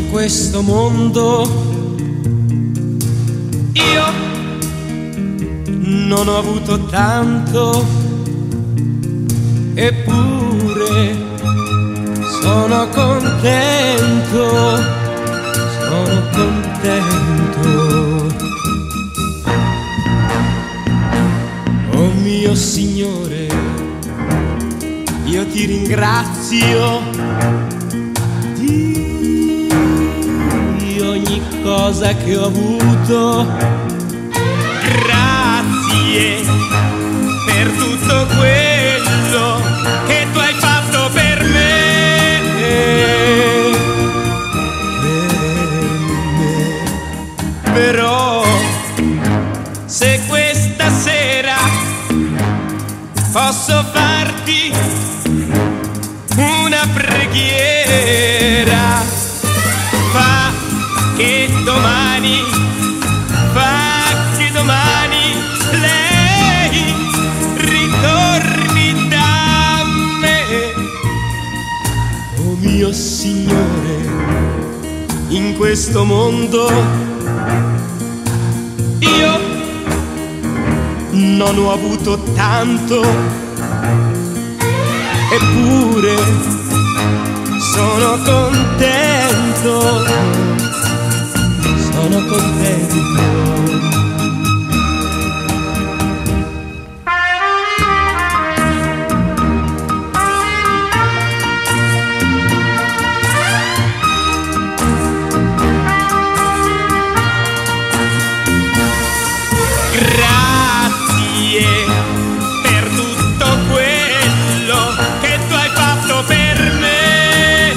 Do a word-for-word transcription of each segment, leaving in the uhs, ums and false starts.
questo mondo io non ho avuto tanto, eppure sono contento, sono contento. Oh mio Signore, io ti ringrazio di ogni cosa che ho avuto. Grazie per tutto quello che tu hai fatto per me, per me. Però se questa sera posso farti una preghiera, fa che domani, fa che domani lei ritorni da me. Oh mio Signore, in questo mondo io non ho avuto tanto, eppure sono contento, sono contento. Grazie per tutto quello che tu hai fatto per me,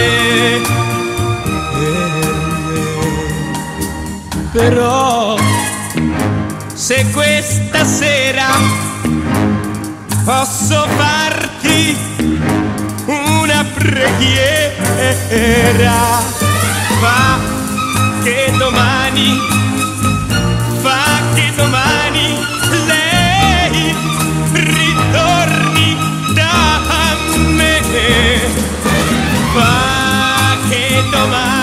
però se questa sera posso farti una preghiera, fa che domani, fa che domani lei ritorni da me, fa che domani